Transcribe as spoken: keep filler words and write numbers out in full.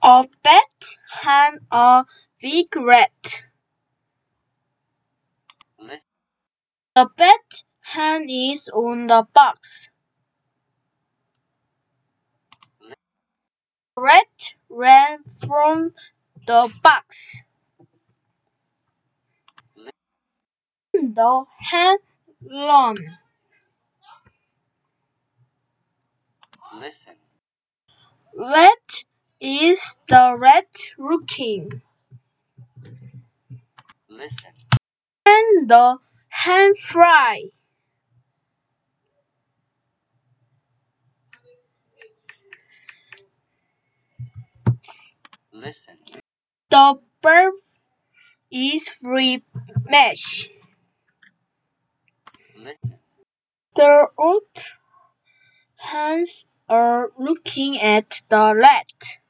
A bat and a big rat. The bat hen is on the box. The rat ran from the box. The hen ran. What is the rat looking? And the hen fly. The bird is free mesh. The old hens are looking at the rat.